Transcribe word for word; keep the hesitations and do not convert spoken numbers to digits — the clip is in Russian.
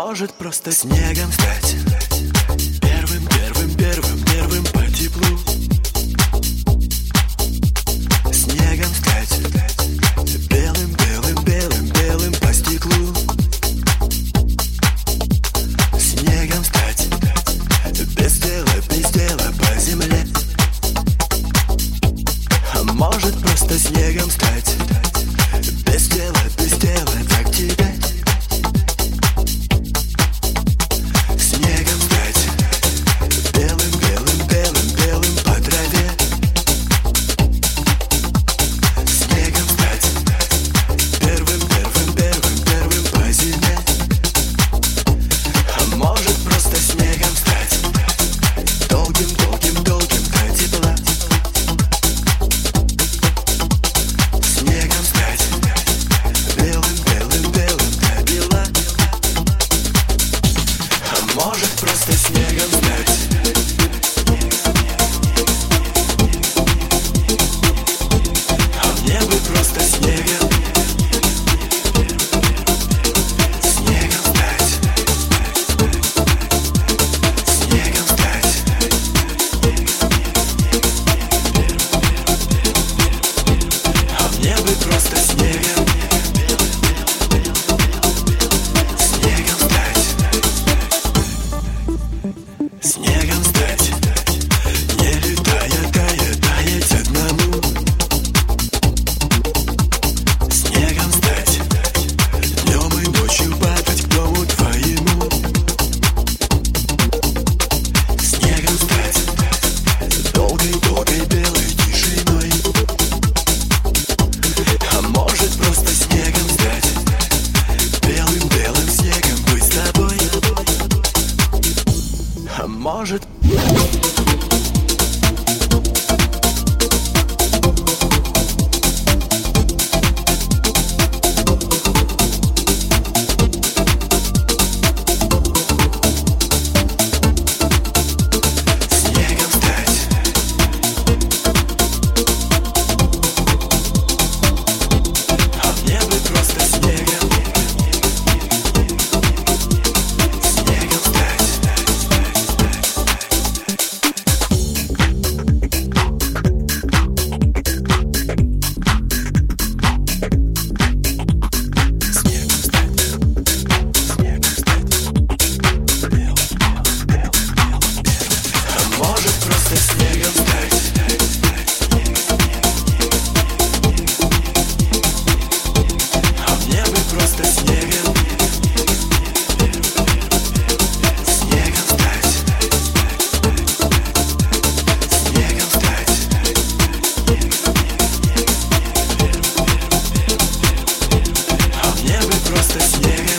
может просто снегом стать. Первым, первым, первым, первым по теплу. Снегом стать. Белым, белым, белым, белым по стеклу. Снегом стать. Без дела, без дела по земле. А может просто снегом стать. Без дела, без дела, так тебе. Снегом стать. Белым, белым, белым, белым по траве. Снегом стать. Первым, первым, первым, первым по зиме. А может просто снегом стать. Долгим, долгим, долгим до тепла. Снегом стать. Белым, белым, белым до бела. А может просто снегом стать. А мне бы просто снегом. Снегом стать. Снегом стать. А мне бы просто снегом. Снегом стать. Снегом стать. Не летая, тая, таять одному. Снегом стать. Днем и ночью падать к дому твоему. Снегом стать. Долгой, долгой белой тишиной. А может просто снегом стать. Белым, белым снегом быть с тобой. А может снегом стать. А мне бы просто снегом. Снегом стать. Снегом стать. Снегом стать. Белым, белым, белым, белым. А может просто снегом стать. А мне бы просто снегом. Снегом стать. Снегом стать. А мне бы просто снегом.